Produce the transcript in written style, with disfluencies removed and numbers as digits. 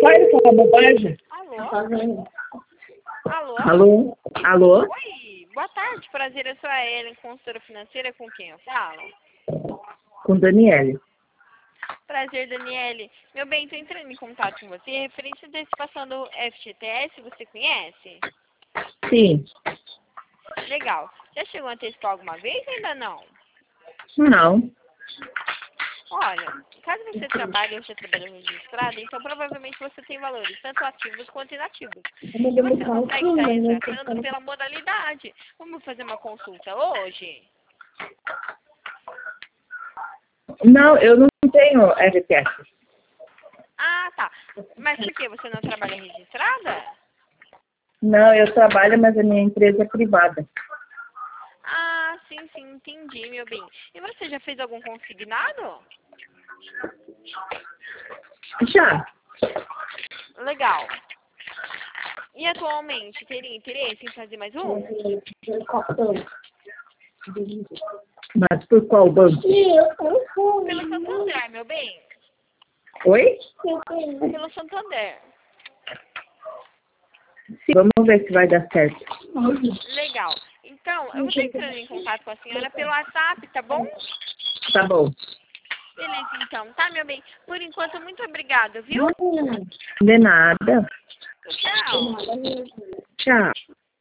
Para de falar bobagem. Alô? Alô? Alô? Alô? Oi, boa tarde, prazer, eu sou a Ellen, consultora financeira, com quem eu falo? Com Daniele. Prazer, Daniele. Meu bem, estou entrando em contato com você, referente à antecipação do FGTS, você conhece? Sim. Legal. Já chegou a antecipar alguma vez ou ainda não? Não. Olha, caso você trabalhe ou já trabalhou registrado, então provavelmente você tem valores tanto ativos quanto inativos. E você consegue estar resgatando pela modalidade. Vamos fazer uma consulta hoje? Não, eu não tenho FGTS. Ah, tá. Mas por que? Você não trabalha registrada? Não, eu trabalho, mas a minha empresa é privada. Ah, sim, entendi, meu bem. E você já fez algum consignado? Já. Legal. E atualmente, teria interesse em fazer mais um? Mas por qual banco? Pelo Santander, meu bem. Oi? Pelo Santander. Sim, vamos ver se vai dar certo. Legal. Então, eu vou estar entrando em contato com a senhora pelo WhatsApp, tá bom? Tá bom. Beleza, então. Tá, meu bem? Por enquanto, muito obrigada, viu? De nada. Tchau. Tchau.